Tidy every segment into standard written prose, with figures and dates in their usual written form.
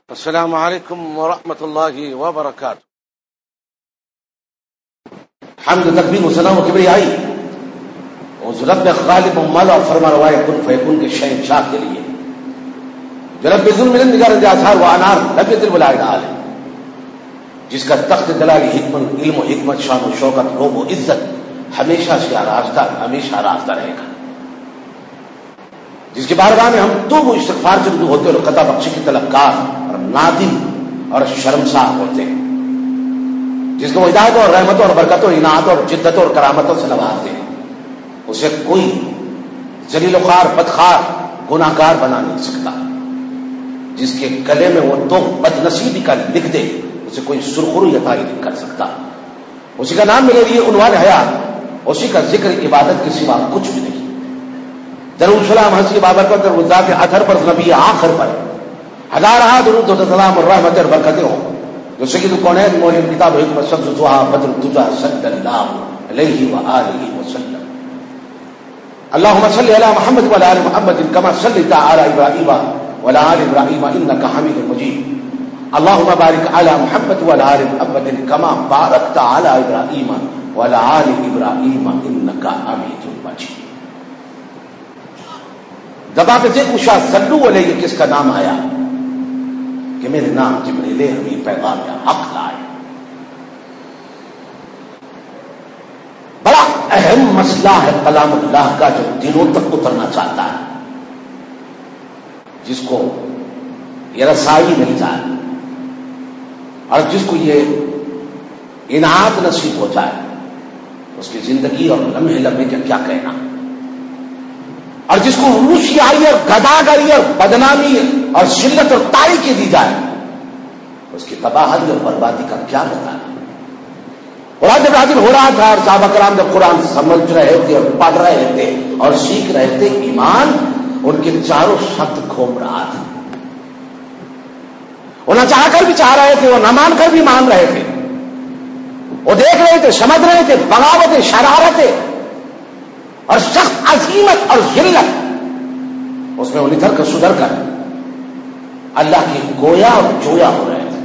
السلام علیکم ورحمۃ اللہ وبرکاتہ. حمد تکبیر و ثنا و کبریائی اس رب غالب و مولا اور فرما روا کن فیکون کے شہنشاہ کے لیے جو رب ظلم نگار اثار و انار رب دل بلائے عالم جس کا تخت جلالی حکمت علم و حکمت شان و شوکت روب و عزت ہمیشہ سے آراستہ ہمیشہ راستہ رہے گا، جس کے بارگاہ میں ہم توب و استغفار سے رجوع ہوتے اور قطع بخشی کی طلبکار اور نادم اور شرمسار ہوتے ہیں، جس کو ہدایت اور رحمت اور برکت اور عنایت اور جدت اور کرامتوں سے نوازتے ہیں، اسے کوئی ذلیل و خوار بدخوار گناہ گار بنا نہیں سکتا. جس کے گلے میں وہ تو بد نصیبی کا لکھ دے اسے کوئی سرخروی عطا نہیں کر سکتا. اسی کا نام میرے لیے عنوان حیات، اسی کا ذکر عبادت کے سوا کچھ بھی نہیں. درود سلام حضرت بابرکت اور ذات اطہر پر نبی آخر پر ہزارہ درود و سلام اور رحمت اور برکتیں ہوں جو سید الکونین موجب کتاب حکمت شمس ضحیٰ بدر الدجیٰ صلی اللہ علیہ وآلہ وسلم. اللہم صلی علی محمد وعلی آل محمد کما صلیت علی ابراہیم وعلی آل ابراہیم انک حمید مجید. اللہم بارک علی محمد وعلی آل محمد کما بارکت علی ابراہیم وعلی آل ابراہیم انک حمید مجید. دبا کے دیکھ پوچھا صلو علیہ کس کا نام آیا کہ میرے نام جبریل امین پیغام یا حق لائے. بڑا اہم مسئلہ ہے کلام اللہ کا جو دلوں تک اترنا چاہتا ہے، جس کو یہ رسائی مل جائے اور جس کو یہ انعام نصیب ہو جائے اس کی زندگی اور لمحے لمحے کا کیا کہنا. اور جس کو روسیائی اور گداگری اور بدنامی اور ذلت اور تاریکی دی جائے اس کی تباہی اور بربادی کا کیا بتانا. قرآن جب نازل ہو رہا تھا اور صحابہ کرام جب قرآن سمجھ رہے تھے اور پڑھ رہے تھے اور سیکھ رہے تھے، ایمان ان کے چاروں شخص گھوم رہا تھا. وہ نہ چاہ کر بھی چاہ رہے تھے، وہ نہ مان کر بھی مان رہے تھے. وہ دیکھ رہے تھے، سمجھ رہے تھے، بغاوتیں، شرارتیں اور سخت عظیمت اور ذلت اس میں وہ نتر کر سدھر کر اللہ کی گویا اور جویا ہو رہے تھے.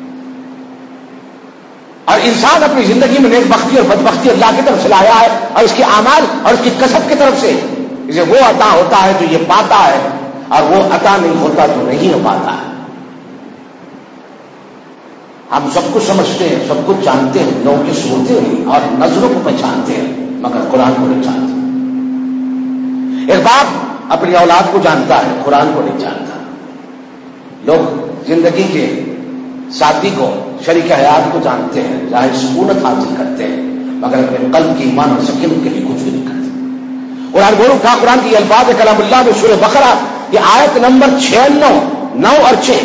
اور انسان اپنی زندگی میں نیک بختی اور بدبختی اللہ کی طرف سے لایا ہے اور اس کے اعمال اور اس کی کسب کی طرف سے اسے وہ عطا ہوتا ہے جو یہ پاتا ہے اور وہ عطا نہیں ہوتا جو نہیں ہو پاتا ہے. ہم سب کچھ سمجھتے ہیں، سب کچھ جانتے ہیں، لوگوں کی صورتیں ہیں اور نظروں کو پہچانتے ہیں مگر قرآن کو نہیں جانتے. ایک باپ اپنی اولاد کو جانتا ہے، قرآن کو نہیں جانتا. لوگ زندگی کے ساتھی کو، شریک حیات کو جانتے ہیں، چاہے سکونت حاصل کرتے ہیں مگر اپنے قلب کی ایمان اور سکینت کے لیے کچھ بھی نہیں کرتے. قرآن گورو کا قرآن کی الفاظ کلام اللہ میں سورہ بقرہ کی آیت نمبر 96، 9 اور 6.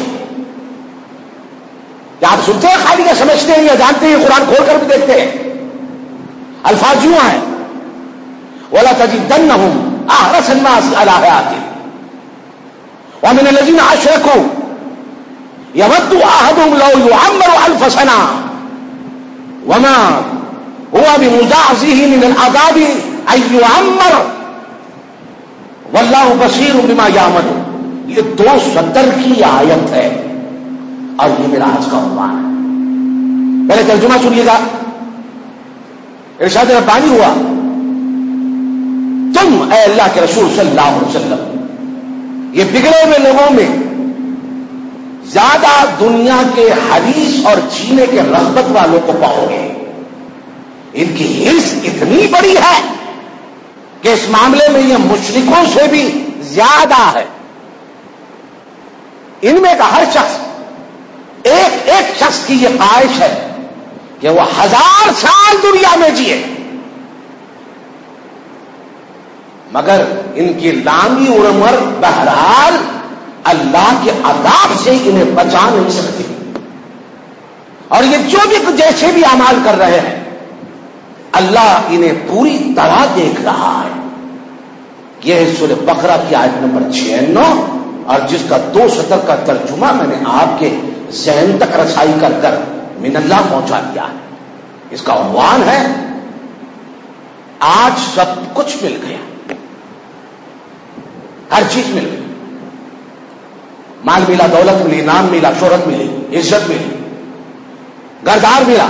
کیا آپ سنتے ہیں خالی یا سمجھتے ہیں یا جانتے ہیں؟ قرآن کھول کر بھی دیکھتے ہیں. الفاظ یوں ہیں وَلَا تَجِدَنَّهُمْ أَحْرَصَ النَّاسِ عَلَىٰ حَيَاتٍ وَمِنَ الَّذِينَ أَشْرَكُوا يَوَدُّ أَحَدُهُمْ لَوْ يُعَمَّرُ أَلْفَ سَنَةٍ وَمَا هُوَ بِمُزَعْزِهِ مِنَ الْعَذَابِ أَن يُعَمَّرَ وَاللَّهُ بَصِيرٌ بِمَا يَعْمَلُونَ. یہ 270 کی آیت ہے اور یہ میرا آج کا عنوان ہے. پہلے ترجمہ سنیے گا. ارشاد ربانی ہوا، تم اے اللہ کے رسول صلی اللہ علیہ وسلم یہ بگڑے ہوئے لوگوں میں زیادہ دنیا کے حریص اور جینے کے رغبت والوں کو پاؤ گے. ان کی حرص اتنی بڑی ہے کہ اس معاملے میں یہ مشرکوں سے بھی زیادہ ہے. ان میں کا ہر شخص ایک شخص کی یہ خواہش ہے کہ وہ 1000 سال دنیا میں جیے مگر ان کی لامی عمر بہرحال اللہ کے عذاب سے انہیں بچا نہیں سکتی. اور یہ جو بھی جیسے بھی اعمال کر رہے ہیں اللہ انہیں پوری طرح دیکھ رہا ہے. یہ ہے سورہ بقرہ کی آیت نمبر 96 اور جس کا 270 کا ترجمہ میں نے آپ کے ذہن تک رسائی کر کر من اللہ پہنچا دیا ہے. اس کا عنوان ہے آج سب کچھ مل گیا، ہر چیز مل گئی. مال ملا، دولت ملی، نام ملا، شہرت ملی، عزت ملی، گھردار ملا،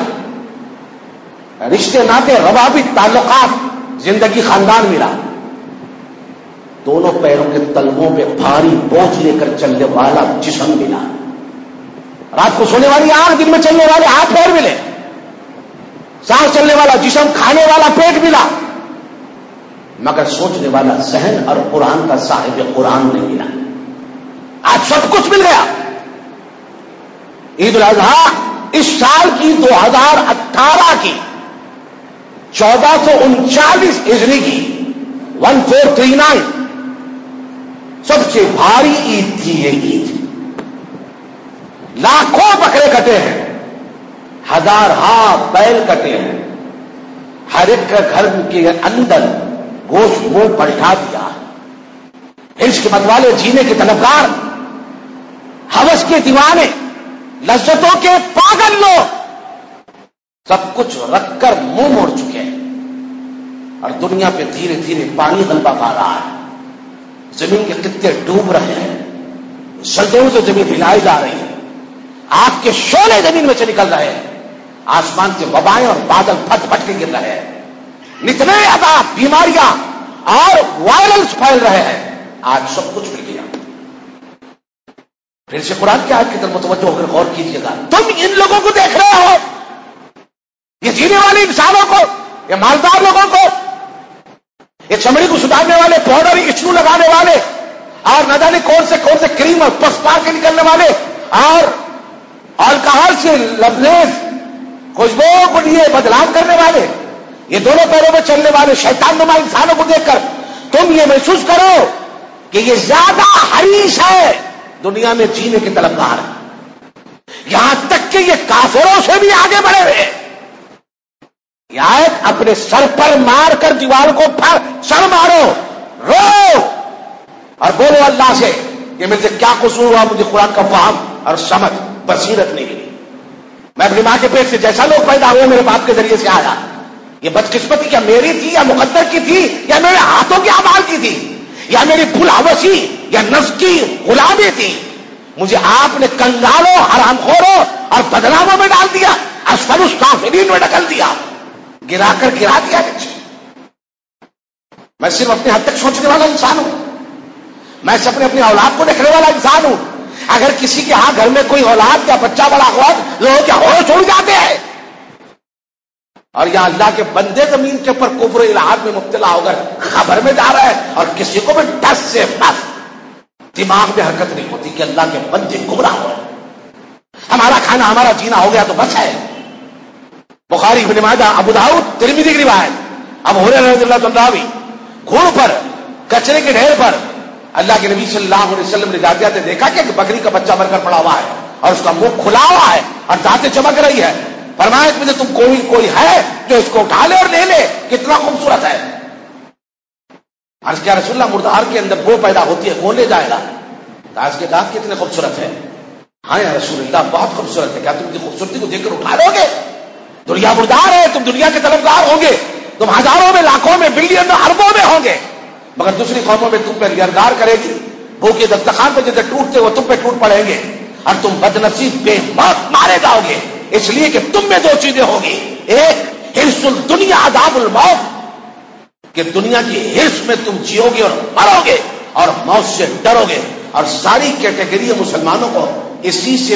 رشتے ناطے، روابط، تعلقات، زندگی، خاندان ملا. دونوں پیروں کے تلووں پہ بھاری بوجھ لے کر چلنے والا جسم ملا. رات کو سونے والی آنکھ، دن میں چلنے والے ہاتھ پیر ملے، سانس چلنے والا جسم، کھانے والا پیٹ ملا، مگر سوچنے والا ذہن اور قرآن کا صاحب قرآن نہیں ملا. آج سب کچھ مل گیا. عید الاضحیٰ اس سال کی 2018 کی 1439 ہجری کی 1439 سب سے بھاری عید تھی. یہ عید لاکھوں بکرے کٹے ہیں، ہزارہا بیل کٹے ہیں، ہر ایک کا گھر کے اندر گوشت منہ پلٹا دیا. عشق کے متوالے، جینے کے طلبگار، ہوس کے دیوانے، لذتوں کے پاگل لوگ سب کچھ رکھ کر منہ موڑ چکے ہیں. اور دنیا پہ دھیرے دھیرے پانی غلبہ پا رہا ہے. زمین کے خطے ڈوب رہے ہیں، صدیوں سے زمین ہلائی جا رہی ہے، آگ کے شعلے زمین میں سے نکل رہے ہیں، آسمان سے وبائیں اور بادل پھٹ پھٹ کے گر رہے ہیں، نتنے عذاب، بیماریاں اور وائرلز پھیل رہے ہیں. آج سب کچھ مل گیا. پھر سے قرآن کی آیت کی طرف متوجہ ہو کر غور کیجیے گا. تم ان لوگوں کو دیکھ رہے ہو، یہ جینے والے انسانوں کو، یہ مالدار لوگوں کو، یہ چمڑی کو سدھارنے والے، پاؤڈر اسٹو لگانے والے، اور نہ جانے کون سے کریم اور پسپا کے نکلنے والے، اور الکحل سے لبریز خوشبو کو لیے بدلاؤ کرنے والے، یہ دونوں پیروں میں چلنے والے شیطان نما انسانوں کو دیکھ کر تم یہ محسوس کرو کہ یہ زیادہ حریص ہے دنیا میں جینے کے طلبگار، یہاں تک کہ یہ کافروں سے بھی آگے بڑھے ہوئے. یہ آیت اپنے سر پر مار کر دیوار کو سر مارو، رو اور بولو اللہ سے کہ مجھ سے کیا قصور ہوا، مجھے قرآن کا فہم اور سمجھ بصیرت نہیں ملی. میں اپنی ماں کے پیٹ سے جیسا لوگ پیدا ہوئے میرے باپ کے ذریعے سے آیا، یہ بدقسمتی کیا میری تھی یا مقدر کی تھی یا میرے ہاتھوں کے اعمال کی تھی یا میری بھول ہوسی یا نفس کی غلامی تھی؟ مجھے آپ نے کنگالوں، حرام خوروں اور بدناموں میں ڈال دیا، اسفل السافلین میں ڈھکل دیا، گرا دیا نیچے. میں صرف اپنے حد تک سوچنے والا انسان ہوں، میں صرف اپنی اولاد کو دیکھنے والا انسان ہوں. اگر کسی کے ہاں گھر میں کوئی اولاد یا بچہ بڑا ہوا، لوگوں کے ہوش اڑ جاتے ہیں. اور یہاں اللہ کے بندے زمین کے اوپر کفر الہات میں مبتلا ہو کر خبر میں جا رہا ہے، اور کسی کو بھی ٹس سے بس دماغ میں حرکت نہیں ہوتی کہ اللہ کے بندے گمراہ ہو رہے. ہمارا کھانا، ہمارا جینا ہو گیا تو بس ہے. بخاری، ابن ماجہ، ابو داؤد، ترمذی کی روایت. ابو ہریرہ رضی اللہ عنہ گھوڑ پر، کچرے کے ڈھیر پر اللہ کے نبی صلی اللہ علیہ وسلم نے جاتے جاتے دیکھا کہ بکری کا بچہ مر کر پڑا ہوا ہے اور اس کا منہ کھلا ہوا ہے اور دانتیں چمک رہی ہے. فرمایا اس میں سے تم کوئی ہے جو اس کو اٹھا لے اور لے لے، کتنا خوبصورت ہے. عرض کیا رسول اللہ، مردار کے اندر وہ پیدا ہوتی ہے، کون لے جائے گا؟ آج کے دانت کتنے خوبصورت ہے. ہاں یا رسول اللہ بہت خوبصورت ہے. کیا تم کی خوبصورتی کو دیکھ کر اٹھا لو گے؟ دنیا مردار ہے، تم دنیا کے طلبگار ہوں گے، تم ہزاروں میں، لاکھوں میں، بلین میں، اربوں میں ہوں گے، مگر دوسری قوموں میں تم پہ یرغار کرے گی. بھوکے دسترخوان پہ جیسے ٹوٹتے وہ تم پہ ٹوٹ پڑیں گے، اور تم بدنصیب بے موت مارے جاؤ گے، اس لیے کہ تم میں دو چیزیں ہوگی. ایک حرص الدنیا عذاب الموت، کہ دنیا کی حرص میں تم جیو گے اور مرو گے اور موت سے ڈرو گے. اور ساری کیٹیگری مسلمانوں کو اسی سے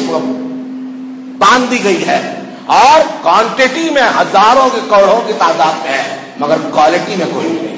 باندھ دی گئی ہے، اور کوانٹٹی میں ہزاروں کے کروڑوں کی تعداد میں ہے، مگر کوالٹی میں کوئی نہیں.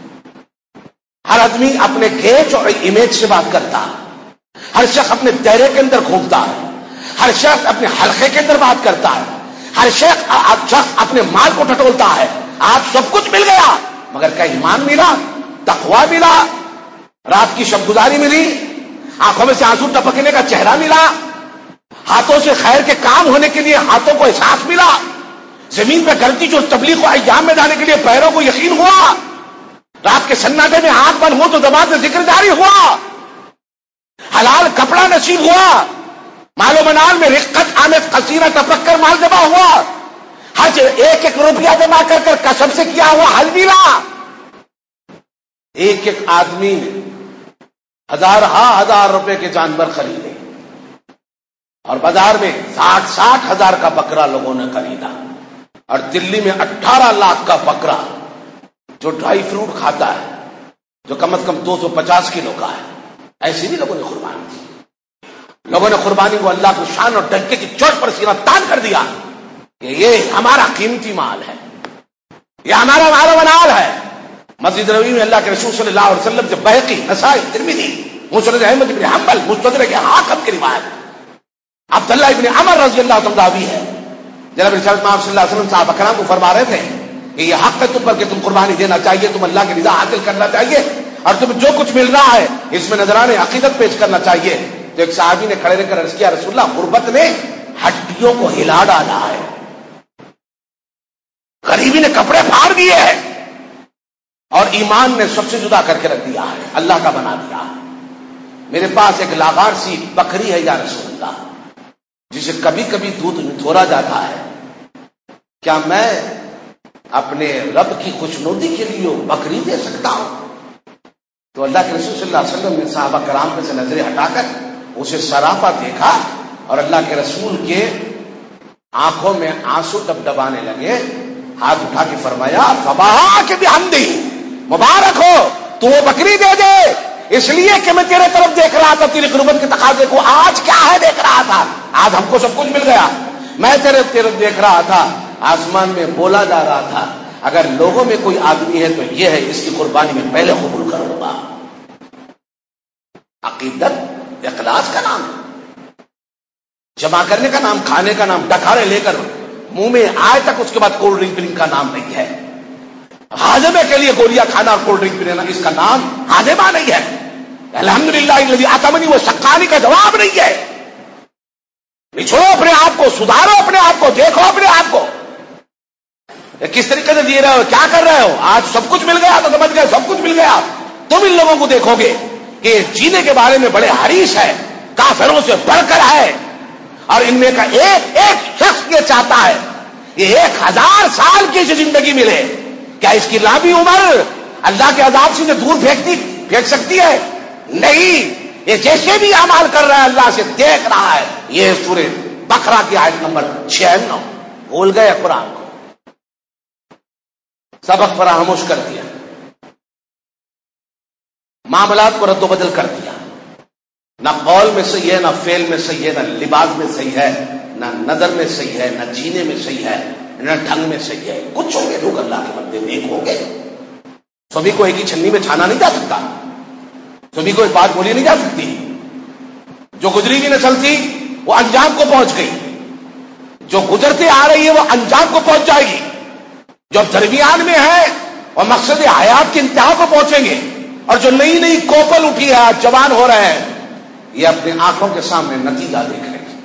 ہر آدمی اپنے کھیچ اور امیج سے بات کرتا ہے، ہر شخص اپنے دائرے کے اندر گھومتا ہے، ہر شخص اپنے حلقے کے اندر بات کرتا ہے، ہر شخص اپنے مال کو ٹٹولتا ہے. آپ سب کچھ مل گیا، مگر کیا ایمان ملا، تقویٰ ملا، رات کی شب گزاری ملی، آنکھوں میں سے آنسو ٹپکنے کا چہرہ ملا، ہاتھوں سے خیر کے کام ہونے کے لیے ہاتھوں کو احساس ملا، زمین پہ گرتی جو تبلیغ و ایام میں جانے کے لیے پیروں کو یقین ہوا، رات کے سناٹے میں آنکھ بند ہو تو زبان سے ذکر جاری ہوا، حلال کپڑا نصیب ہوا، مال و منال میں رقت آمد قصیرہ ٹپک کر مال جمع ہوا، حج ایک ایک روپیہ جمع کر کر کسب سے کیا ہوا حل ملا. ایک ایک آدمی نے ہزار روپے کے جانور خریدے، اور بازار میں 60,000 کا بکرا لوگوں نے خریدا، اور دلی میں 18 لاکھ کا بکرا جو ڈرائی فروٹ کھاتا ہے، جو کم از کم 250 کلو کا ہے، ایسے بھی لوگوں نے قربانی دی۔ لوگوں نے قربانی کو اللہ کی شان اور ڈنکے کی چوٹ پر سینہ تان کر دیا کہ یہ ہمارا قیمتی مال ہے، یہ ہمارا مال و منال ہے۔ مسجد نبوی میں اللہ کے رسول صلی اللہ علیہ وسلم سے بہقی، نسائی، ترمذی، مسند احمد بن حنبل، مستدرک حاکم کی روایت عبداللہ ابن عمر رضی اللہ تعالیٰ بھی ہے، جناب رسالت محمد صلی اللہ علیہ وسلم صحابہ کرام کو فرما رہے تھے کہ یہ حق ہے تم پر کہ تم قربانی دینا چاہیے، تم اللہ کی رضا حاصل کرنا چاہیے، اور تم جو کچھ مل رہا ہے اس میں نذرانے عقیدت پیش کرنا چاہیے۔ تو ایک صحابی نے کھڑے رہ کر عرض کیا، رسول اللہ، غربت نے ہڈیوں کو ہلا ڈالا ہے، غریبی نے کپڑے پھاڑ دیے ہیں، اور ایمان نے سب سے جدا کر کے رکھ دیا ہے، اللہ کا بنا دیا ہے۔ میرے پاس ایک لاغار سی بکری ہے یا رسول اللہ، جسے کبھی کبھی دودھ نتھورا جاتا ہے، کیا میں اپنے رب کی خوشنودی کے لیے بکری دے سکتا ہوں؟ تو اللہ کے رسول صلی اللہ علیہ وسلم نے صحابہ کرام پہ سے نظریں ہٹا کر اسے سراپا دیکھا، اور اللہ کے رسول کے آنکھوں میں آنسو ڈبڈبانے لگے، ہاتھ اٹھا کے فرمایا، فباہا کے بحمدی، مبارک ہو تو وہ بکری دے دے، اس لیے کہ میں تیرے طرف دیکھ رہا تھا، تیری قربت کے تقاضے کو، آج کیا ہے دیکھ رہا تھا، آج ہم کو سب کچھ مل گیا، میں تیرے طرف دیکھ رہا تھا، آسمان میں بولا جا رہا تھا، اگر لوگوں میں کوئی آدمی ہے تو یہ ہے، اس کی قربانی میں پہلے قبول کروں گا۔ عقیدت اخلاص کا نام ہے، جمع کرنے کا نام، کھانے کا نام، ڈکارے لے کر منہ میں آئے تک اس کے بعد کولڈ ڈرنک پیننے کا نام نہیں ہے۔ ہاضمے کے لیے گولیاں کھانا اور کولڈ ڈرنک پینا، اس کا نام ہاضمہ نہیں ہے۔ الحمدللہ الذی اطعمنی و سقانی کا جواب نہیں ہے۔ نچوڑو اپنے آپ کو، سدھارو اپنے آپ کو، دیکھو اپنے آپ کو کس طریقے سے جی رہے ہو، کیا کر رہے ہو۔ آج سب کچھ مل گیا تو سمجھ گئے سب کچھ مل گیا، تم ان لوگوں کو دیکھو گے کہ جینے کے بارے میں بڑے حریص ہے، کافروں سے بڑھ کر ہے، اور ان میں کا ایک ایک شخص یہ چاہتا ہے یہ 1000 سال کی زندگی ملے۔ کیا اس کی لمبی عمر اللہ کے عذاب سے دور پھینک سکتی ہے؟ نہیں، یہ جیسے بھی اعمال کر رہا ہے اللہ سے دیکھ رہا ہے۔ یہ سورہ بقرہ کی آیت نمبر 96۔ بھول گئے قرآن کو، سبق فراموش کر دیا، معاملات کو رد و بدل کر دیا، نہ قول میں صحیح ہے، نہ فعل میں صحیح ہے، نہ لباس میں صحیح ہے، نہ نظر میں صحیح ہے، نہ جینے میں صحیح ہے، نہ ڈھنگ میں صحیح ہے۔ کچھ ہوں گے لوگ اللہ کے بندے نیک ہوں گے، سبھی کو ایک ہی چھنی میں چھانا نہیں جا سکتا، سبھی کو ایک بات بولی نہیں جا سکتی۔ جو گزری ہوئی نسل تھی وہ انجام کو پہنچ گئی، جو گزرتے آ رہی ہے وہ انجام کو پہنچ جائے گی، جو درمیان میں ہے اور مقصد حیات کی انتہا کو پہنچیں گے، اور جو نئی نئی کوپل اٹھی ہے، آج جوان ہو رہے ہیں، یہ اپنی آنکھوں کے سامنے نتیجہ دیکھ رہے ہیں۔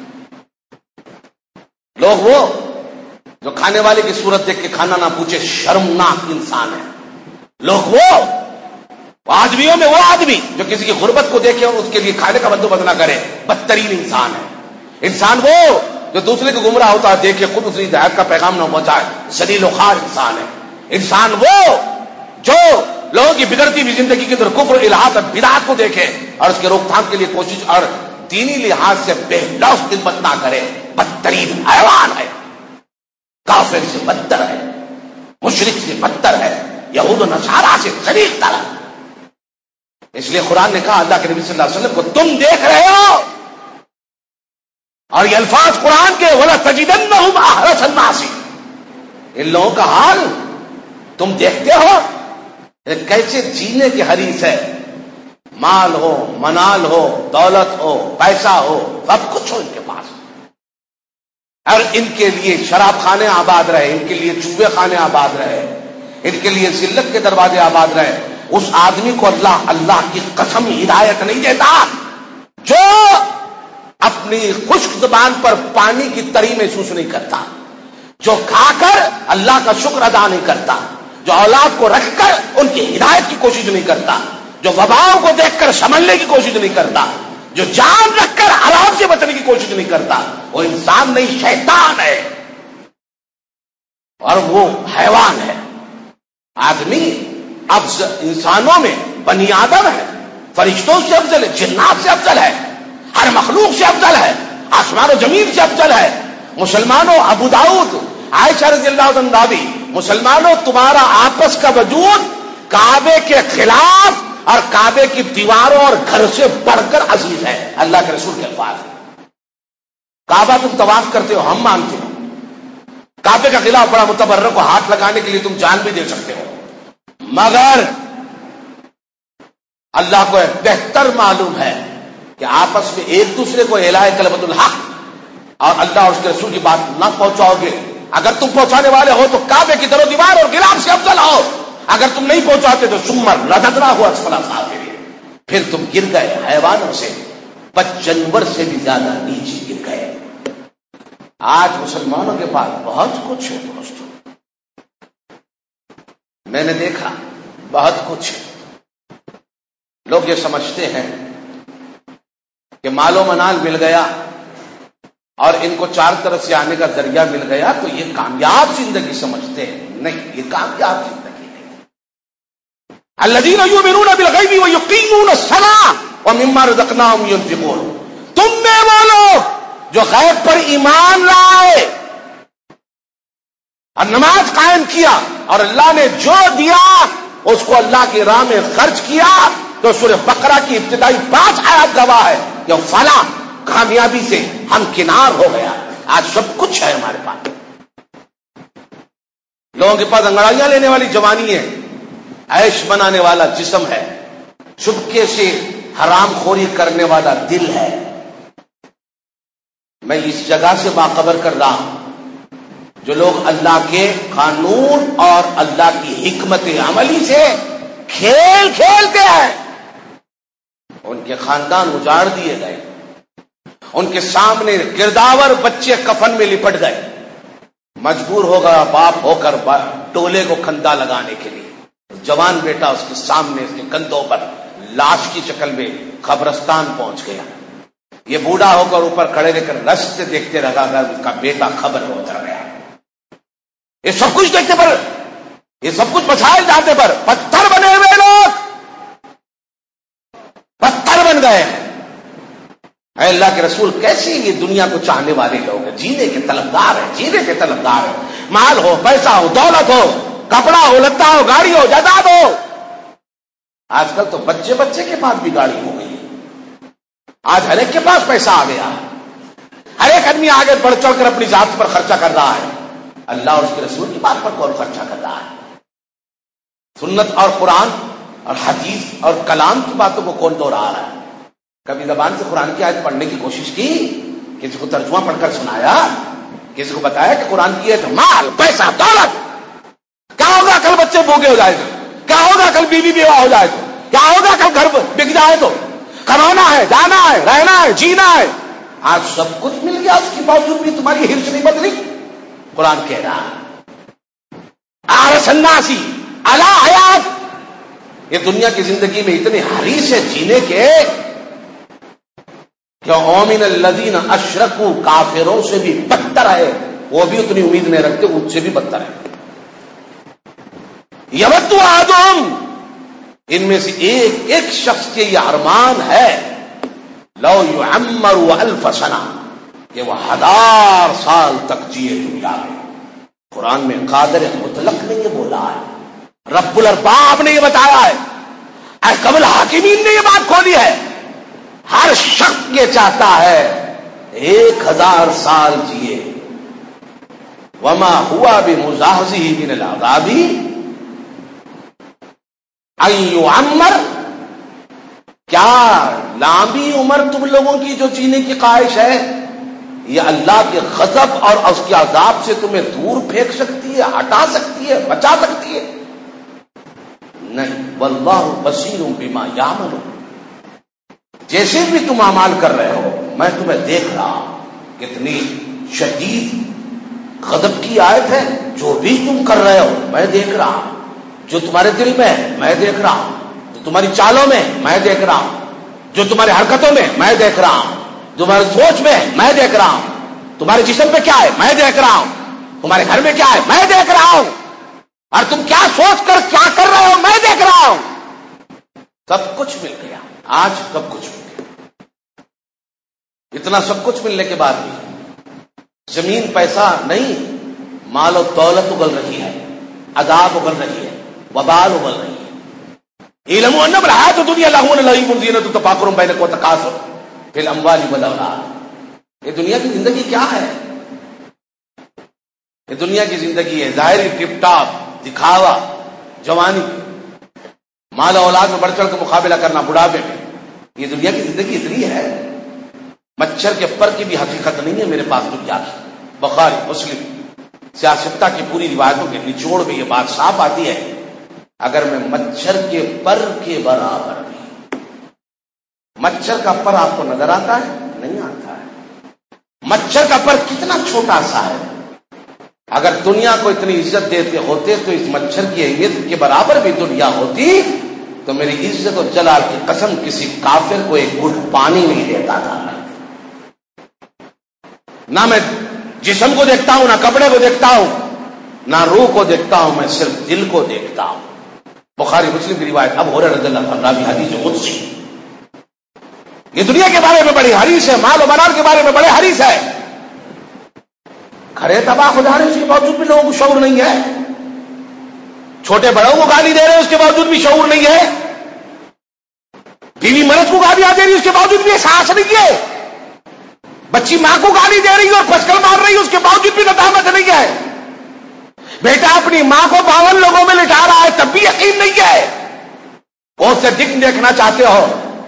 لوگ وہ جو کھانے والے کی صورت دیکھ کے کھانا نہ پوچھے، شرمناک انسان ہے۔ لوگ وہ آدمیوں میں وہ آدمی جو کسی کی غربت کو دیکھے اور اس کے لیے کھانے کا بندوبست نہ کرے، بدترین انسان ہے۔ انسان وہ جو دوسرے کو گمراہ ہوتا ہے دیکھ کے خود اس ہدایت کا پیغام نہ پہنچائے، ذلیل و خوار انسان ہے۔ انسان وہ جو لوگوں کی بگڑتی ہوئی زندگی کے اندر کفر، الحاد اور بدعات کو دیکھے اور اس کے روک تھام کے لیے کوشش اور دینی لحاظ سے بے لوث خدمت نہ کرے، بدترین حیوان ہے، کافر سے بدتر ہے، مشرک سے بدتر ہے، یہود و نصارا سے شریک تر ہے۔ اس لیے قرآن نے کہا اللہ کے نبی صلی اللہ علیہ وسلم کو، تم دیکھ رہے ہو، اور یہ الفاظ قرآن کے وَلَتَجِدَنَّهُمْ أَحْرَصَ النَّاسِ، ان لوگوں کا حال تم دیکھتے ہو کیسے جینے کے حریص ہے، مال ہو، منال ہو، دولت ہو، پیسہ ہو، سب کچھ ہو ان کے پاس، اور ان کے لیے شراب خانے آباد رہے، ان کے لیے چوبے خانے آباد رہے، ان کے لیے ذلت کے دروازے آباد رہے۔ اس آدمی کو اللہ کی قسم ہدایت نہیں دیتا جو اپنی خشک زبان پر پانی کی تری محسوس نہیں کرتا، جو کھا کر اللہ کا شکر ادا نہیں کرتا، جو اولاد کو رکھ کر ان کی ہدایت کی کوشش نہیں کرتا، جو وباؤں کو دیکھ کر سنبھلنے کی کوشش نہیں کرتا، جو جان رکھ کر عذاب سے بچنے کی کوشش نہیں کرتا، وہ انسان نہیں، شیطان ہے، اور وہ حیوان ہے۔ آدمی افضل انسانوں میں بنی آدم ہے، فرشتوں سے افضل ہے، جنات سے افضل ہے، ہر مخلوق سے افضل ہے، آسمان و زمین سے افضل ہے. مسلمانوں، ابو داؤد، عائشہ رضی اللہ عنہا بھی، مسلمانوں تمہارا آپس کا وجود کعبے کے خلاف اور کعبے کی دیواروں اور گھر سے بڑھ کر عزیز ہے. اللہ کے رسول کے الفاظ. کعبہ تم طواف کرتے ہو، ہم مانتے ہو. کعبے کا خلاف بڑا متبرک کو ہاتھ لگانے کے لیے تم جان بھی دے سکتے ہو، مگر اللہ کو بہتر معلوم ہے کہ آپس میں ایک دوسرے کو اعلان کلمت الحق اور اللہ اور اس کے رسول کی بات نہ پہنچاؤ گے. اگر تم پہنچانے والے ہو تو کعبے کی در و دیوار اور غلاف سے افضل ہو. اگر تم نہیں پہنچاتے تو سمر رددنا ہوا اسفل سافلین، پھر تم گر گئے حیوانوں سے، جانور سے بھی زیادہ نیچے گر گئے. آج مسلمانوں کے پاس بہت کچھ ہے دوستوں، میں نے دیکھا بہت کچھ ہے. لوگ یہ سمجھتے ہیں کہ مال و منال مل گیا اور ان کو چار طرف سے آنے کا ذریعہ مل گیا تو یہ کامیاب زندگی سمجھتے ہیں. نہیں، یہ کامیاب زندگی نہیں. الذین یؤمنون بالغیب ویقیمون الصلاۃ ومما رزقناہم ینفقون. تم میں وہ لوگ جو غیب پر ایمان لائے اور نماز قائم کیا اور اللہ نے جو دیا اس کو اللہ کی راہ میں خرچ کیا، تو سورہ بقرہ کی ابتدائی 5 آیات گواہ ہے کہ فلاح کامیابی سے ہمکنار ہو گیا. آج سب کچھ ہے ہمارے پاس. لوگوں کے پاس انگڑائیاں لینے والی جوانی ہے، عیش بنانے والا جسم ہے، چپکے سے حرام خوری کرنے والا دل ہے. میں اس جگہ سے باخبر کر رہا ہوں جو لوگ اللہ کے قانون اور اللہ کی حکمت عملی سے کھیل کھیلتے ہیں، ان کے خاندان اجاڑ دیے گئے. ان کے سامنے گرداور بچے کفن میں لپٹ گئے. مجبور ہو گیا باپ ہو کر ٹولے کو کندھا لگانے کے لیے. جوان بیٹا اس کے سامنے، اس کے کندھوں پر لاش کی شکل میں قبرستان پہنچ گیا. یہ بوڑھا ہو کر اوپر کھڑے رہ کر رستے دیکھتے رہا اگر اس کا بیٹا خبر ہو اتر گیا. یہ سب کچھ دیکھتے پر، یہ سب کچھ بچائے جاتے پر پتھر بنے ہوئے لوگ پتھر بن گئے. اے اللہ کے رسول، کیسے یہ دنیا کو چاہنے والے لوگ ہیں، جینے کے طلبگار ہیں، جینے کے طلبگار ہیں. مال ہو، پیسہ ہو، دولت ہو، کپڑا ہو، لتا ہو، گاڑی ہو، جائیداد ہو. آج کل تو بچے بچے کے پاس بھی گاڑی ہو گئی. آج ہر ایک کے پاس پیسہ آ گیا. ہر ایک آدمی آگے بڑھ چڑھ کر اپنی ذات پر خرچہ کر رہا ہے. اللہ اور اس کے رسول کی بات پر کون خرچہ کر رہا ہے؟ سنت اور قرآن اور حدیث اور کلام کی باتوں کو کون دوہرا رہا ہے؟ کبھی زبان سے قرآن کی آیت پڑھنے کی کوشش کی؟ کسی کو ترجمہ پڑھ کر سنایا؟ کسی کو بتایا کہ قرآن کی ہے مال، پیسہ، دولت کیا ہوگا کل بچے بھوکے ہو جائے تو، کیا ہوگا کل بیوی بیوہ ہو جائے تو، کیا ہوگا کل گھر بک جائے تو. کمانا ہے، جانا ہے، رہنا ہے، جینا ہے. آج سب کچھ مل گیا، اس کے باوجود بھی تمہاری ہرس نہیں بدلی. قرآن کہہ رہا آرس الناسی علی حیات، یہ دنیا کی زندگی میں اتنے حریص ہے جینے کے کہ ومن الذین اشرکوا، کافروں سے بھی بدتر ہے. وہ بھی اتنی امید نہیں رکھتے، ان سے بھی بدتر ہے. یود احدہم، ان میں سے ایک شخص کے یہ ارمان ہے لو یعمر الف سنہ، کہ وہ 1000 سال تک جیے دنیا میں. قرآن میں قادر مطلق نے یہ بولا ہے، رب الارباب نے یہ بتایا ہے، احکم الحاکمین نے یہ بات کھولی ہے. ہر شخص یہ چاہتا ہے 1000 سال جیے. وما ہوا بمزحزحہ من العذاب ان یعمر، کیا لمبی عمر تم لوگوں کی جو جینے کی خواہش ہے یہ اللہ کے غضب اور اس کے عذاب سے تمہیں دور پھینک سکتی ہے، ہٹا سکتی ہے، بچا سکتی ہے؟ نہیں. واللہ بصیر بما یعملون، جیسے بھی تم اعمال کر رہے ہو میں تمہیں دیکھ رہا ہوں. کتنی شدید غضب کی آیت ہے. جو بھی تم کر رہے ہو میں دیکھ رہا ہوں، جو تمہارے دل میں ہے میں دیکھ رہا ہوں، جو تمہاری چالوں میں میں دیکھ رہا ہوں، جو تمہاری حرکتوں میں میں دیکھ رہا ہوں، تمہاری سوچ میں میں دیکھ رہا ہوں، تمہارے جسم میں کیا ہے میں دیکھ رہا ہوں، تمہارے گھر میں کیا ہے میں دیکھ رہا ہوں، اور تم کیا سوچ کر کیا کر رہے ہو میں دیکھ رہا ہوں. سب کچھ مل گیا. آج سب کچھ مل گیا. اتنا سب کچھ ملنے کے بعد بھی زمین پیسہ نہیں، مال و دولت اگل رہی ہے، عذاب اگل رہی ہے، وبال اگل رہی ہے۔ اعلموا ان الحیاۃ الدنیا لہو و لعب و زینۃ وتفاخر بینکم وتکاثر فی الاموال والاولاد۔ یہ دنیا کی زندگی کیا ہے؟ یہ دنیا کی زندگی ہے ظاہری ٹپ ٹاپ دکھاوا، جوانی، مال و اولاد میں بڑھ چڑھ کے مقابلہ کرنا بڑھاپے میں۔ یہ دنیا کی زندگی اتنی ہے، مچھر کے پر کی بھی حقیقت نہیں ہے میرے پاس دنیا کی۔ بخاری مسلم سیاستہ کی پوری روایتوں کے نچوڑ میں یہ بات صاف آتی ہے، اگر میں مچھر کے پر کے برابر بھی، مچھر کا پر آپ کو نظر آتا ہے؟ نہیں آتا ہے۔ مچھر کا پر کتنا چھوٹا سا ہے، اگر دنیا کو اتنی عزت دیتے ہوتے تو اس مچھر کی اہمیت کے برابر بھی دنیا ہوتی تو میری عزت و جلال کی قسم کسی کافر کو ایک گھٹ پانی نہیں دیتا تھا۔ نہ میں جسم کو دیکھتا ہوں، نہ کپڑے کو دیکھتا ہوں، نہ روح کو دیکھتا ہوں، میں صرف دل کو دیکھتا ہوں۔ بخاری مسلم کی روایت ابو ہریرہ رضی اللہ عنہ کی حدیث قدسی۔ یہ دنیا کے بارے میں بڑی حدیث ہے، مال و منال کے بارے میں بڑے حدیث ہے۔ گھریں تباہ ہو جا رہے ہیں، اس کے باوجود بھی لوگوں کو شعور نہیں ہے۔ چھوٹے بڑوں کو گالی دے رہے ہیں، اس کے باوجود بھی شعور نہیں ہے۔ بیوی مرد کو گالیاں دے رہی ہے، اس کے باوجود بھی احساس نہیں ہے۔ بچی ماں کو گالی دے رہی ہے اور پھسکل مار رہی ہے، اس کے باوجود بھی ندامت نہیں ہے۔ بیٹا اپنی ماں کو 52 لوگوں میں لٹا رہا ہے، تب بھی یقین نہیں ہے۔ بہت سے دن دیکھنا چاہتے ہو،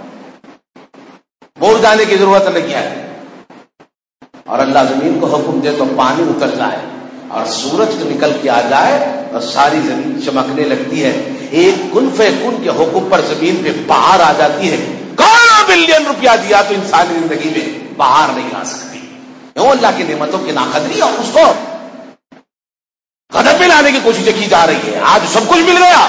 بول جانے کی ضرورت نہیں ہے۔ اور اللہ زمین کو حکم دے تو پانی اتر جائے اور سورج نکل کے آ جائے اور ساری زمین چمکنے لگتی ہے۔ ایک کن فیکون کے حکم پر زمین پہ بہار آ جاتی ہے۔ کروڑوں بلین روپیہ دیا تو انسانی زندگی میں بہار نہیں آ سکتی۔ کیوں؟ اللہ کی نعمتوں کی ناقدری اور اس کو غضب میں لانے کی کوششیں کی جا رہی ہے۔ آج سب کچھ مل گیا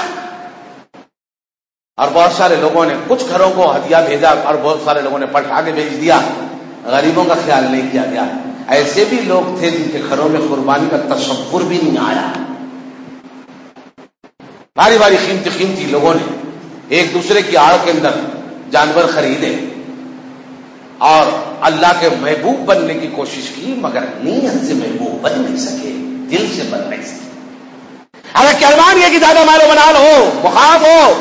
اور بہت سارے لوگوں نے کچھ گھروں کو ہدیہ بھیجا اور بہت سارے لوگوں نے پٹھا کے بھیج دیا، غریبوں کا خیال نہیں کیا گیا۔ ایسے بھی لوگ تھے جن کے گھروں میں قربانی کا تصور بھی نہیں آیا۔ باری باری قیمتی قیمتی لوگوں نے ایک دوسرے کی آڑ کے اندر جانور خریدے اور اللہ کے محبوب بننے کی کوشش کی، مگر نیت سے محبوب بن نہیں سکے، دل سے بن نہیں سکے۔ اگر کہلوان یہ کہ زیادہ مال و منال ہو، مخاف ہو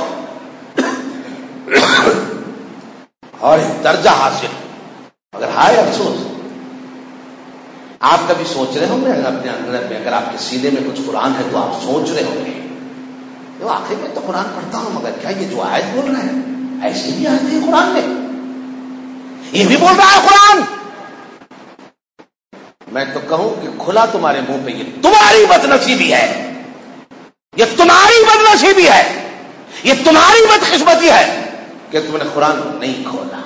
اور درجہ حاصل، مگر ہائے افسوس، آپ کبھی سوچ رہے ہوں گے اپنے اندر میں، اگر آپ کے سینے میں کچھ قرآن ہے تو آپ سوچ رہے ہوں گے تو آخر میں تو قرآن پڑھتا ہوں، مگر کیا یہ جو آیت بول رہا ہے ایسی بھی آیت ہے قرآن میں؟ یہ بھی بول رہا ہے قرآن؟ میں تو کہوں کہ کھلا تمہارے منہ پہ یہ تمہاری بدنصیبی ہے، یہ تمہاری بدنصیبی ہے، یہ تمہاری بدقسمتی ہے کہ تم نے قرآن کو نہیں کھولا،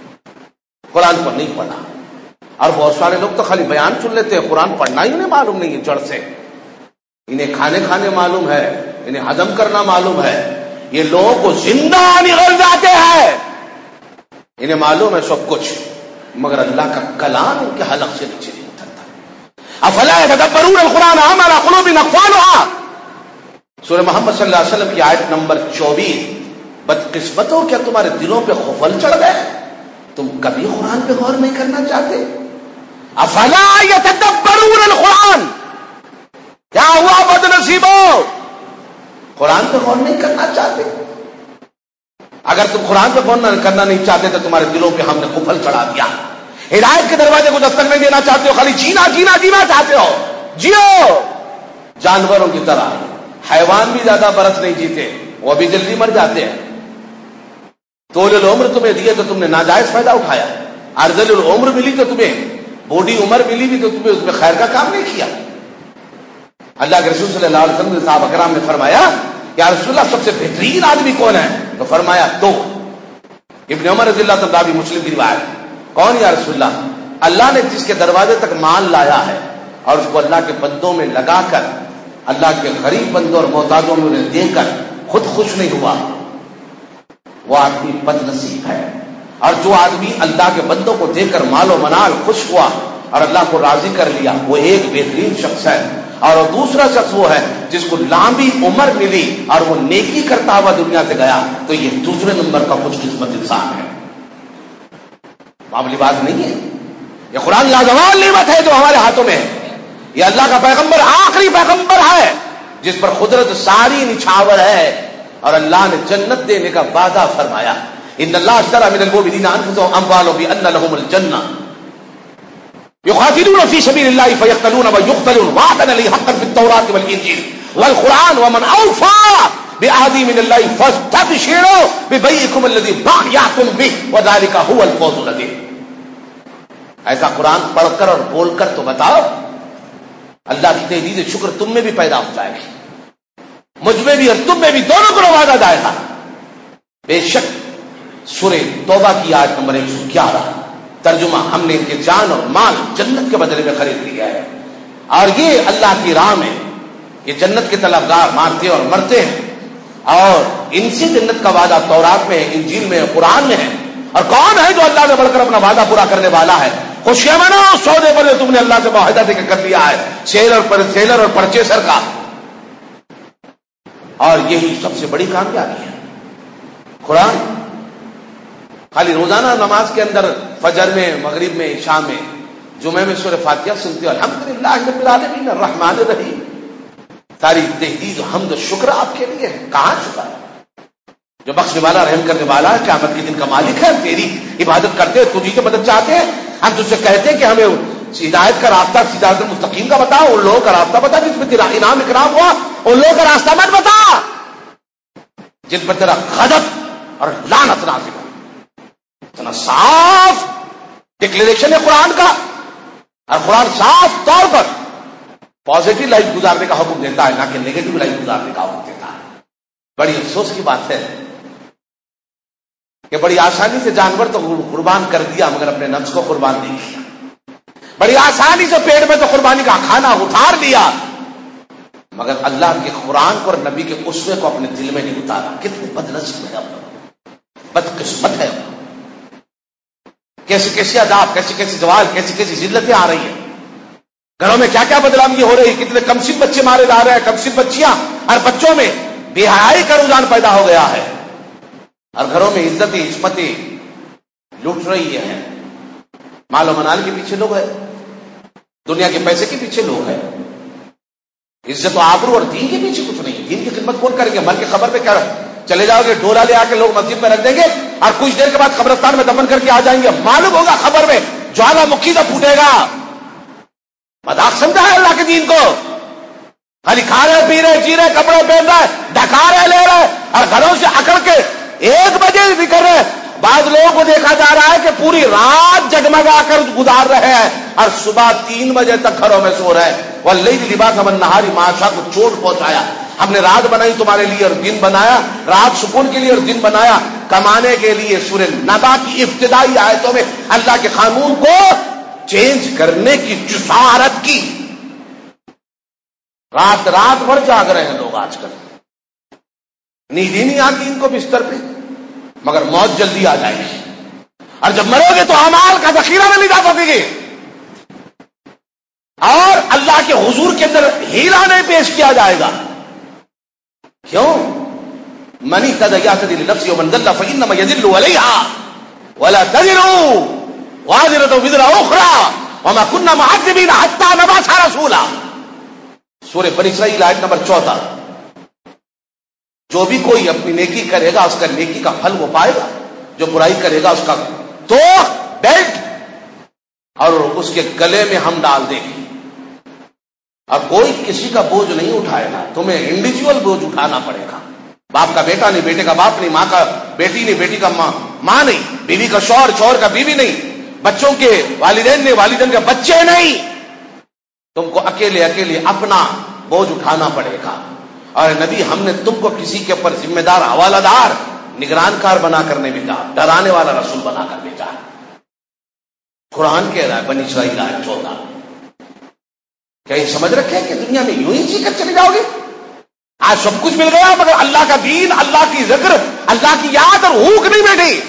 قرآن کو نہیں پڑھا۔ اور بہت سارے لوگ تو خالی بیان سن لیتے ہیں، قرآن پڑھنا ہی انہیں معلوم نہیں ہے جڑ سے۔ انہیں کھانے معلوم ہے، انہیں ہضم کرنا معلوم ہے، یہ لوگوں کو زندہ نگل جاتے ہیں، انہیں معلوم ہے سب کچھ، مگر اللہ کا کلام ان کے حلق سے نیچے نہیں اترتا۔ افلا یتدبرون القرآن ام علی قلوب اقفالها، سورہ محمد صلی اللہ علیہ وسلم کی آیت نمبر 24۔ بدقسمتوں، کیا تمہارے دلوں پہ خفل چڑھ گئے؟ تم کبھی قرآن پہ غور نہیں کرنا چاہتے؟ افلا یتدبرون القرآن، کیا ہوا بدنصیبوں؟ قرآن پہ غور نہیں کرنا چاہتے؟ اگر تم قرآن پہ غور کرنا نہیں چاہتے تو تمہارے دلوں پہ ہم نے قفل چڑھا دیا۔ ہدایت کے دروازے کو دستک نہیں دینا چاہتے ہو، خالی جینا چاہتے ہو، جیو جانوروں کی طرح۔ حیوان بھی زیادہ برس نہیں جیتے، وہ بھی جلدی مر جاتے ہیں۔ طول العمر تمہیں دیے تو تم نے ناجائز فائدہ اٹھایا، ارذل العمر ملی تو تمہیں، بوڑھی عمر ملی بھی تو تمہیں اس میں خیر کا کام نہیں کیا۔ اللہ کے رسول صلی اللہ علیہ وسلم نے صحابہ کرام نے فرمایا یا رسول اللہ سب سے بہترین آدمی کون ہے؟ تو فرمایا دو۔ ابن عمر رضی اللہ عنہ بھی مسلم کی روایت، کون یا رسول اللہ؟ اللہ نے جس کے دروازے تک مال لایا ہے اور اس کو اللہ کے بندوں میں لگا کر، اللہ کے غریب بندوں اور محتاجوں میں انہیں دے کر خود خوش نہیں ہوا، وہ آدمی بد نصیب ہے۔ اور جو آدمی اللہ کے بندوں کو دے کر مال و منال خوش ہوا اور اللہ کو راضی کر لیا، وہ ایک بہترین شخص ہے۔ اور دوسرا شخص وہ ہے جس کو لمبی عمر ملی اور وہ نیکی کرتا ہوا دنیا سے گیا، تو یہ دوسرے نمبر کا خوش قسمت انسان ہے۔ معمولی بات نہیں ہے۔ یہ قرآن لازوال نعمت ہے جو ہمارے ہاتھوں میں ہے. یہ اللہ کا پیغمبر آخری پیغمبر ہے جس پر قدرت ساری نچھاور ہے، اور اللہ نے جنت دینے کا وعدہ فرمایا. ان اللہ اشترى من المؤمنین انفسهم واموالهم بان لهم الجنہ يقاتلون في سبيل الله فيقتلون ويقتلون وعدا عليه حقا في التوراة والانجيل والقرآن ومن اوفى بعهده من الله فاستبشروا ببيعكم الذي بايعتم به وذلك هو الفوز العظيم. ایسا قرآن پڑھ کر اور بول کر تو بتاؤ، اللہ کی تحدید شکر تم میں بھی پیدا ہو جائے گی، مجھ میں بھی اور تم میں بھی، دونوں کو نوازا جائے گا. بے شک سورہ توبہ کی آیت نمبر 111 ترجمہ، ہم نے ان کے جان اور مال جنت کے بدلے میں خرید لیا ہے، اور یہ اللہ کی راہ میں یہ جنت کے طلبگار مارتے اور مرتے ہیں، اور ان سے جنت کا وعدہ تورات میں ہے، انجیل میں ہے، قرآن میں ہے. اور کون ہے جو اللہ سے بڑھ کر اپنا وعدہ پورا کرنے والا ہے؟ خوشیاں مناؤ سودے پر جو تم نے اللہ سے معاہدہ دے کے کر لیا ہے، سیلر اور پرچیسر کا. اور یہی سب سے بڑی کامیابی ہے. قرآن خالی روزانہ نماز کے اندر فجر میں، مغرب میں، عشاء میں، جمعے میں سورہ فاتحہ سنتے ہو الحمدللہ رب العالمین الرحمن الرحیم. ساری تحدید و حمد و شکر آپ کے لیے ہے. کہاں شکر ہے؟ جو بخشنے والا رحم کرنے والا ہے، قیامت کے دن کا مالک ہے. تیری عبادت کرتے ہیں، تجھی سے مدد چاہتے ہیں. ہم تجھ سے کہتے ہیں کہ ہمیں ہدایت کا راستہ صراط المستقیم کا بتا، ان لوگوں کا راستہ بتا جس میں تیرا انعام اکرام ہوا، ان لوگوں کا راستہ مت بتا جن پر تیرا غضب اور لعنت نازل ہو. اتنا صاف ڈکلیریشن ہے قرآن کا، اور قرآن صاف طور پر پازیٹو لائف گزارنے کا حکم دیتا ہے، نہ کہ نیگیٹو لائف گزارنے کا حکم دیتا ہے. بڑی افسوس کی بات ہے کہ بڑی آسانی سے جانور تو قربان کر دیا مگر اپنے نفس کو قربان نہیں کیا. بڑی آسانی سے پیڑ میں تو قربانی کا کھانا اتار لیا مگر اللہ کے قرآن کو اور نبی کے اسوے کو اپنے دل میں نہیں اتارا. کتنے بدنصیب ہے ہم لوگ، بدقسمت ہے. کیسی کیسی عذاب، کیسی کیسی زوال، کیسی کیسی ذلتیں آ رہی ہیں. گھروں میں کیا کیا بدنامی ہو رہی ہے، کتنے کمسن بچے مارے جا رہے ہیں، کمسن بچیاں، اور بچوں میں بے حیائی کا رجحان پیدا ہو گیا ہے، اور گھروں میں عزتیں عصمتیں لوٹ رہی ہیں. مال و منال کے پیچھے لوگ ہیں، دنیا کے پیسے کے پیچھے لوگ ہیں. عزت و آبرو اور دین کے پیچھے کچھ نہیں. دین کی خدمت کون کریں گے؟ مر کے خبر پہ کیا چلے جاؤ گے، ڈولا لے آ کے لوگ مسجد میں رکھ دیں گے اور کچھ دیر کے بعد قبرستان میں دفن کر کے آ جائیں گے. معلوم ہوگا خبر میں جوالا مکھی کا پھوٹے گا. مذاق سمجھا ہے اللہ کے دین کو؟ خالی کھا رہے، پی رہے، جی رہے، کپڑے پہن رہے، ڈھکا رہے، لے رہے، اور گھروں سے اکڑ کے 1 بجے ذکر رہے. بعض لوگوں کو دیکھا جا رہا ہے کہ پوری رات جگمگا کر گزار رہے ہیں اور صبح 3 بجے تک گھروں میں سو رہے ہیں. واللیل لباس والنہار معاشا کو چوٹ پہنچایا. ہم نے رات بنائی تمہارے لیے اور دن بنایا، رات سکون کے لیے اور دن بنایا کمانے کے لیے. سورہ نبا کی ابتدائی آیتوں میں اللہ کے قانون کو چینج کرنے کی جسارت کی. رات رات بھر جاگ رہے ہیں لوگ آج کل، نیند ہی نہیں آتی ان کو بستر پہ، مگر موت جلدی آ جائے گی. اور جب مرو گے تو اعمال کا ذخیرہ میں نہیں جا سکے گے، اور اللہ کے حضور کے اندر ہیرا نہیں پیش کیا جائے گا. کیوں؟ من اهتدى يهتدي لنفسه ومن ضل فانما يضل عليها ولا تزر وازرة وزر اخرى وما كنا معذبين حتى نبعث رسولا. سورہ بنی اسرائیل آیت نمبر 14. جو بھی کوئی اپنی نیکی کرے گا اس کا نیکی کا پھل وہ پائے گا، جو برائی کرے گا اس کا تو بیلٹ اور اس کے گلے میں ہم ڈال دیں گے. اب کوئی کسی کا بوجھ نہیں اٹھائے گا، تمہیں انڈیویجول بوجھ اٹھانا پڑے گا. باپ کا بیٹا نہیں، بیٹے کا باپ نہیں، ماں کا بیٹی نہیں، بیٹی کا ماں نہیں، بیوی کا شوہر، شوہر کا بیوی نہیں، بچوں کے والدین نہیں، والدین کے بچے نہیں. تم کو اکیلے اکیلے اپنا بوجھ اٹھانا پڑے گا. اور نبی ہم نے تم کو کسی کے اوپر ذمہ دار، حوالہ دار، نگران کار بنا کر نہیں بھیجا، ڈرانے والا رسول بنا کر بھیجا. قرآن کہہ رہا ہے بنی اسرائیل آیت 14. کیا یہ سمجھ رکھے کہ دنیا میں یوں ہی جی کر چلے جاؤ گے؟ آج سب کچھ مل گیا مگر اللہ کا دین، اللہ کی ذکر، اللہ کی یاد اور بھوک نہیں بیٹھی.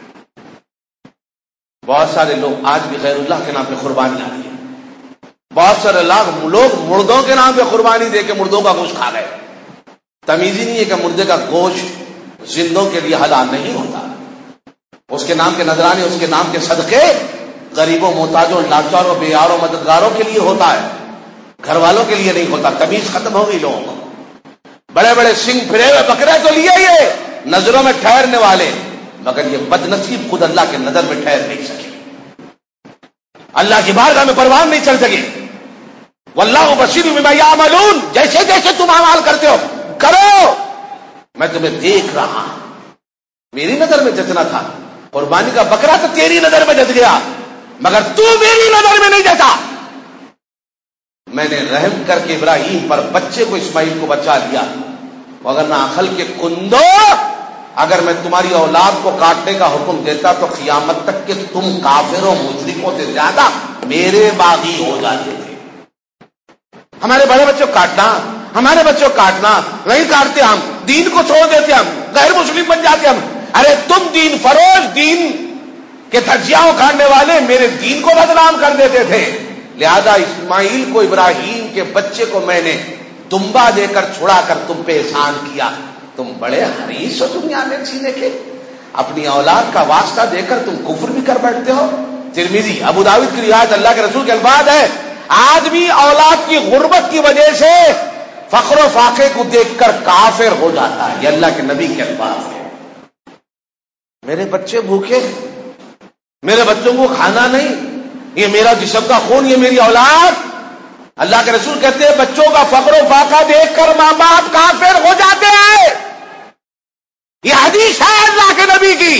بہت سارے لوگ آج بھی غیر اللہ کے نام پہ قربانی آ رہی ہے. بہت سارے لوگ مردوں کے نام پہ قربانی دے کے مردوں کا گوشت کھا گئے. تمیز ہی نہیں ہے کہ مردے کا گوشت زندوں کے لیے حلال نہیں ہوتا. اس کے نام کے نذرانے، اس کے نام کے صدقے غریبوں محتاجوں لاچاروں بیاروں مددگاروں کے لیے ہوتا ہے، گھر والوں کے لیے نہیں ہوتا. تمیز ختم ہو گئی لوگوں کو. بڑے بڑے سنگ پھرے ہوئے بکرے تو لیے یہ نظروں میں ٹھہرنے والے، مگر یہ بد نصیب خود اللہ کے نظر میں ٹھہر نہیں سکے، اللہ کی بارگاہ میں پروان نہیں چل سکے. واللہ بصیر بما یعملون، جیسے جیسے تم اعمال کرتے ہو کرو، میں تمہیں دیکھ رہا ہوں. میری نظر میں جچنا تھا، قربانی کا بکرا تو تیری نظر میں جچ گیا، مگر تو میری نظر میں نہیں جچا. میں نے رحم کر کے ابراہیم پر بچے کو اسماعیل کو بچا لیا، مگر نہ عقل کے کندو، اگر میں تمہاری اولاد کو کاٹنے کا حکم دیتا تو قیامت تک کہ تم کافروں مشرکوں سے زیادہ میرے باغی ہو جاتے تھے. ہمارے بڑے بچوں کو کاٹنا، ہمارے بچوں کو کاٹنا، نہیں کاٹتے ہم، دین کو چھوڑ دیتے ہم، غیر مسلم بن جاتے ہم. ارے تم دین فروش، دین کے دھجیاں اکھاڑنے والے میرے دین کو بدنام کر دیتے تھے. لہذا اسماعیل کو، ابراہیم کے بچے کو میں نے دمبا دے کر چھڑا کر تم پہ احسان کیا. تم بڑے حریص ہو دنیا میں سینے کے، اپنی اولاد کا واسطہ دے کر تم کفر بھی کر بیٹھتے ہو. ترمذی ابو داؤد کی روایت، اللہ کے رسول کے الفاظ ہے، آدمی اولاد کی غربت کی وجہ سے فخر و فاقے کو دیکھ کر کافر ہو جاتا ہے. یہ اللہ کے نبی کے الفاظ ہیں. میرے بچے بھوکے، میرے بچوں کو کھانا نہیں، یہ میرا جسم کا خون، یہ میری اولاد. اللہ کے رسول کہتے ہیں بچوں کا فخر و فاقہ دیکھ کر ماں باپ کافر ہو جاتے ہیں. یہ حدیث ہے اللہ کے نبی کی.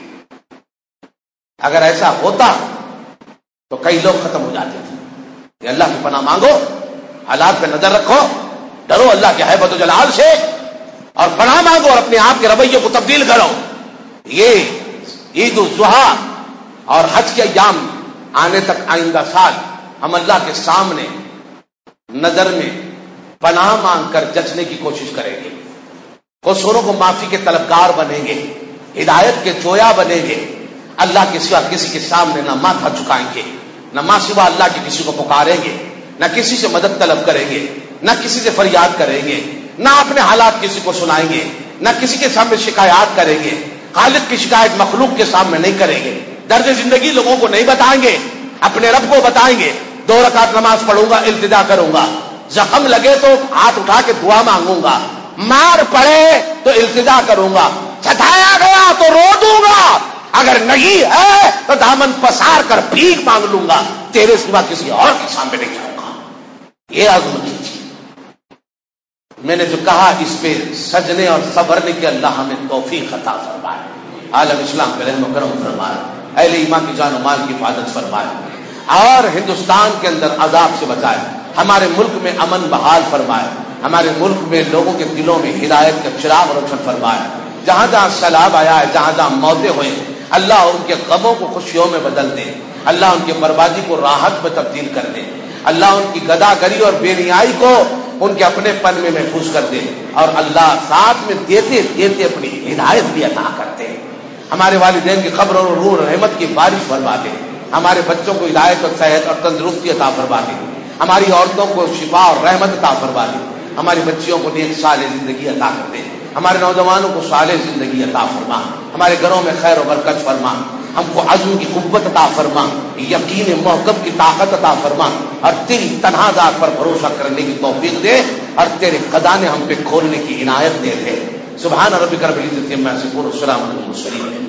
اگر ایسا ہوتا تو کئی لوگ ختم ہو جاتے تھے. یہ اللہ کی پناہ مانگو، حالات پہ نظر رکھو، ڈرو اللہ کے ہیبت و جلال سے، اور پناہ مانگو اور اپنے آپ کے رویے کو تبدیل کرو. یہ عید الاضحیٰ اور حج کے ایام آنے تک آئندہ سال ہم اللہ کے سامنے نظر میں پناہ مانگ کر جچنے کی کوشش کریں گے. قصوروں کو معافی کے طلبگار بنیں گے، ہدایت کے جویا بنیں گے. اللہ کے سوا کسی کے سامنے نہ ماتھا جھکائیں گے، نہ ماں سوا اللہ کے کسی کو پکاریں گے، نہ کسی سے مدد طلب کریں گے، نہ کسی سے فریاد کریں گے، نہ اپنے حالات کسی کو سنائیں گے، نہ کسی کے سامنے شکایات کریں گے. خالق کی شکایت مخلوق کے سامنے نہیں کریں گے. درد زندگی لوگوں کو نہیں بتائیں گے، اپنے رب کو بتائیں گے. 2 رکعت نماز پڑھوں گا، التجا کروں گا. زخم لگے تو ہاتھ اٹھا کے دعا مانگوں گا. مار پڑے تو التجا کروں گا. ستایا گیا تو رو دوں گا. اگر نہیں ہے تو دامن پسار کر بھیک مانگ لوں گا. تیرے سوا کسی اور کے سامنے نہیں جاؤں گا. یہ عزم کیجیے. میں نے جو کہا اس پہ سجنے اور صبرنے کے اللہ ہمیں توفیق عطا فرمائے. عالم اسلام پہ رحم و کرم فرمائے. اہل ایمان کی جان و مال کی حفاظت فرمائے اور ہندوستان کے اندر عذاب سے بچائے. ہمارے ملک میں امن بحال فرمائے. ہمارے ملک میں لوگوں کے دلوں میں ہدایت کا چراغ روشن فرمائے. جہاں جہاں سیلاب آیا ہے، جہاں جہاں موتیں ہوئے، اللہ ان کے غموں کو خوشیوں میں بدل دے. اللہ ان کی بربادی کو راحت میں تبدیل کر دے. اللہ ان کی گداگری اور بے نیائی کو ان کے اپنے پن میں محفوظ کر دے. اور اللہ ساتھ میں دیتے دیتے اپنی ہدایت بھی عطا کرتے. ہمارے والدین کی قبر اور روح رحمت کی بارش فرما دے. ہمارے بچوں کو ہدایت اور صحت اور تندرستی عطا فرما دے. ہماری عورتوں کو شفا اور رحمت عطا فرما دے. ہماری بچیوں کو نیک صالح زندگی عطا کر دے. ہمارے نوجوانوں کو صالح زندگی عطا فرما. ہمارے گھروں میں خیر و برکت فرما. ہم کو عزم کی قوت عطا فرما، یقین محکم کی طاقت عطا فرما، اور تیری تنہا ذات پر بھروسہ کرنے کی توفیق دے، اور تیرے خزانے ہم پہ کھولنے کی عنایت دے. سبحان ربک رب العزت عما یصفون، والسلام علی المرسلین.